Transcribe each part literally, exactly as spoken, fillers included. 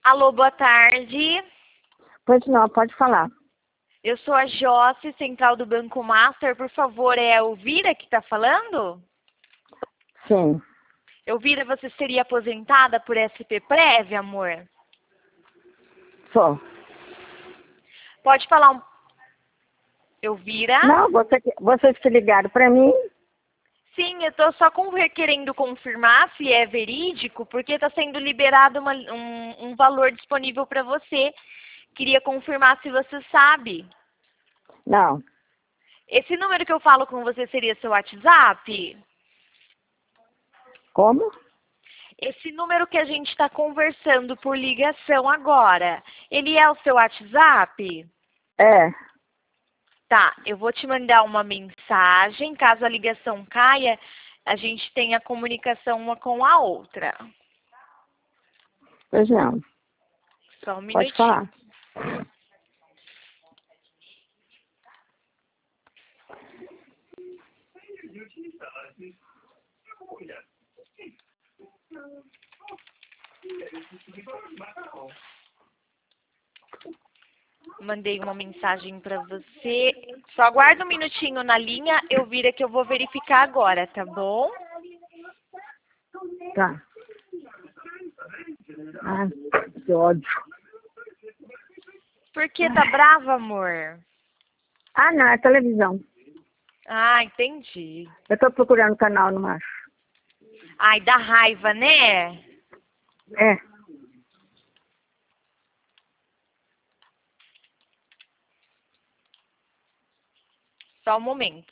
Alô, boa tarde. Pois não, pode falar. Eu sou a Josi, central do Banco Master. Por favor, é a Elvira que está falando? Sim. Elvira, você seria aposentada por S P Prev, amor? Sou. Pode falar um... Elvira? Não, você, vocês que ligaram para mim. Sim, eu estou só com, querendo confirmar se é verídico, porque está sendo liberado uma, um, um valor disponível para você. Queria confirmar se você sabe. Não. Esse número que eu falo com você seria seu WhatsApp? Como? Esse número que a gente está conversando por ligação agora, ele é o seu WhatsApp? É. Tá, eu vou te mandar uma mensagem. Caso a ligação caia, a gente tenha comunicação uma com a outra. Pois não. Só um Pode minutinho. falar. Mandei uma mensagem para você. Só aguarda um minutinho na linha, eu vira que eu vou verificar agora, tá bom? Tá. Ai, que ódio. Por que tá brava, amor? Ah, não, é televisão. Ah, entendi. Eu tô procurando o canal, não acho. Ai, dá raiva, né? É. Só um momento.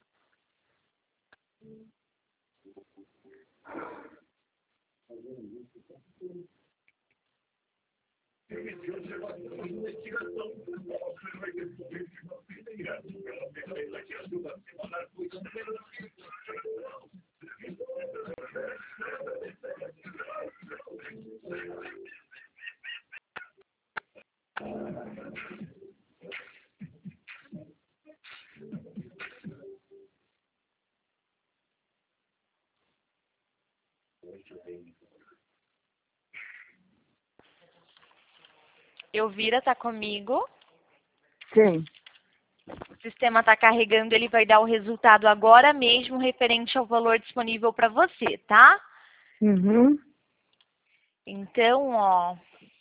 Elvira, tá comigo? Sim. O sistema está carregando, ele vai dar o resultado agora mesmo referente ao valor disponível para você, tá? Uhum. Então, ó...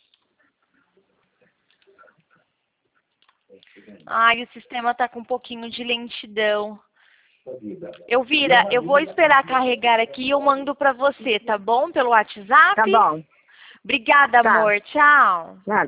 Ai, o sistema está com um pouquinho de lentidão. Elvira, eu vou esperar carregar aqui e eu mando para você, tá bom? Pelo WhatsApp? Tá bom. Obrigada, Tá. amor. Tchau. Nada.